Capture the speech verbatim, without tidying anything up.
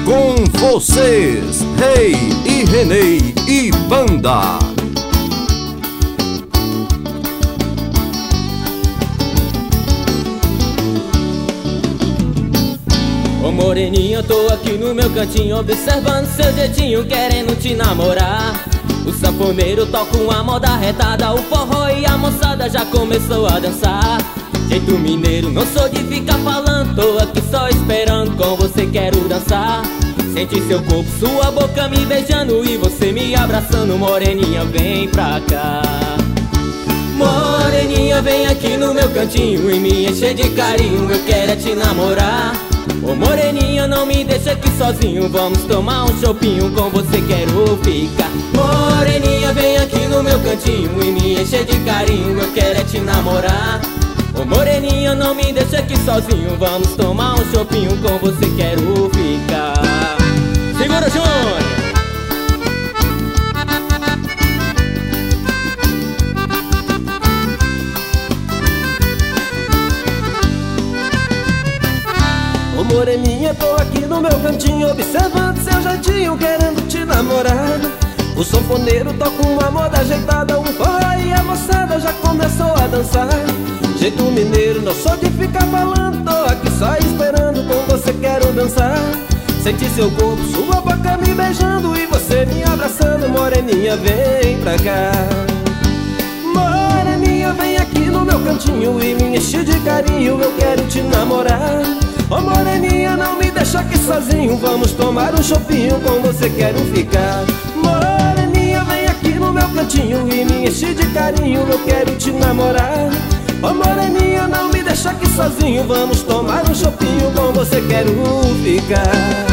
Com vocês, Rei e Renê e Banda. Ô moreninha, eu tô aqui no meu cantinho, observando seu jeitinho, querendo te namorar. O sanfoneiro toca uma moda retada, o forró e a moçada já começou a dançar. Jeito mineiro, não sou de ficar falando, tô aqui só esperando, com você quero dançar. Sente seu corpo, sua boca me beijando e você me abraçando. Moreninha, vem pra cá. Moreninha, vem aqui no meu cantinho e me encher de carinho, eu quero é te namorar. Ô moreninha, não me deixa aqui sozinho, vamos tomar um chopinho, com você quero ficar. Moreninha, vem aqui no meu cantinho e me encher de carinho, eu quero é te namorar. Ô moreninha, não me deixa aqui sozinho, vamos tomar um chopinho, com você quero ficar. Segura, Júnior! Ô moreninha, tô aqui no meu cantinho, observando seu jeitinho, querendo te namorar. O sanfoneiro toca uma moda ajeitada, um forró e a moçada já começou a dançar. Jeito mineiro, não sou de ficar falando, tô aqui só esperando, com você quero dançar. Senti seu corpo, sua boca me beijando e você me abraçando. Moreninha, vem pra cá. Moreninha, vem aqui no meu cantinho e me enche de carinho, eu quero te namorar. Ô moreninha, não me deixa aqui sozinho, vamos tomar um chopinho, com você quero ficar. Moreninha, vem aqui no meu cantinho e me enche de carinho, eu quero te namorar. Ô moreninha, não me deixa aqui sozinho, vamos tomar um chopinho, com você quero ficar.